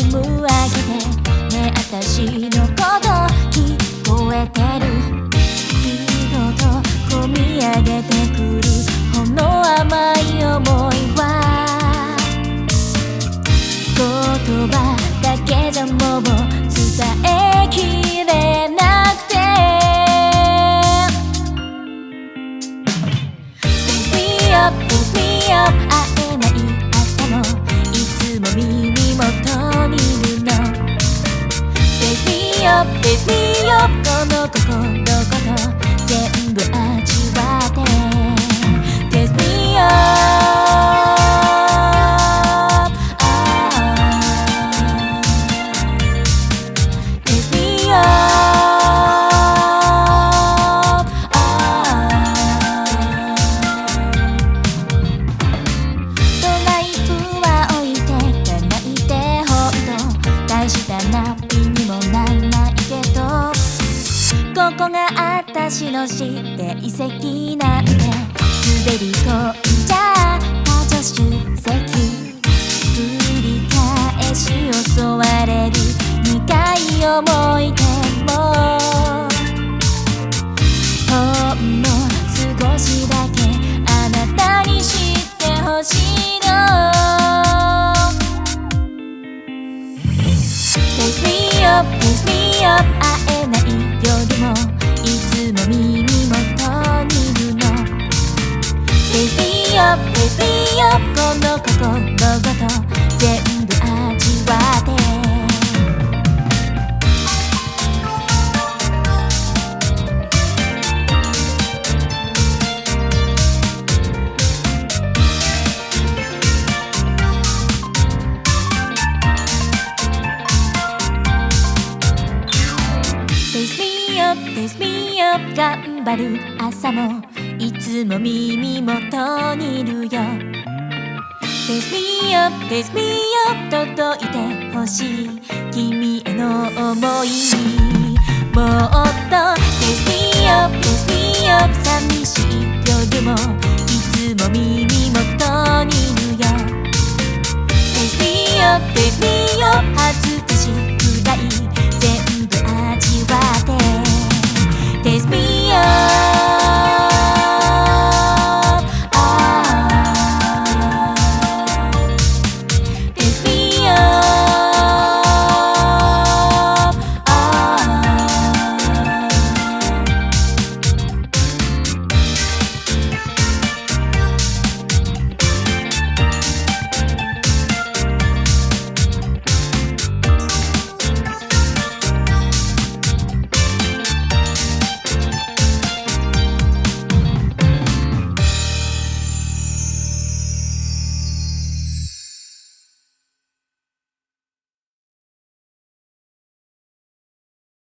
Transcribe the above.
ム上げてね、あたしのこと聞こえてる。日ごと込み上げてくるほんの甘い想いは言葉だけじゃもう伝えきれなくて Raise me up, raise me up 会えない朝もいつも耳元にいるの Raise me up, raise me up この心ごと全部味わって Raise me upここがあたしの知って遺跡なんて滑り込んじゃった助手席繰り返し襲われる苦い思い出もほんの少しだけあなたに知ってほしいの Raise me up, raise me up 会えない夜もいつも耳元にいるの Raise me up, raise me up この心ごと全部味わって Raise me up 頑張る朝もいつも耳元にいるよ Raise me up, raise me up 届いてほしい君への想いもっと Raise me up, raise me up 寂しい夜もいつも耳元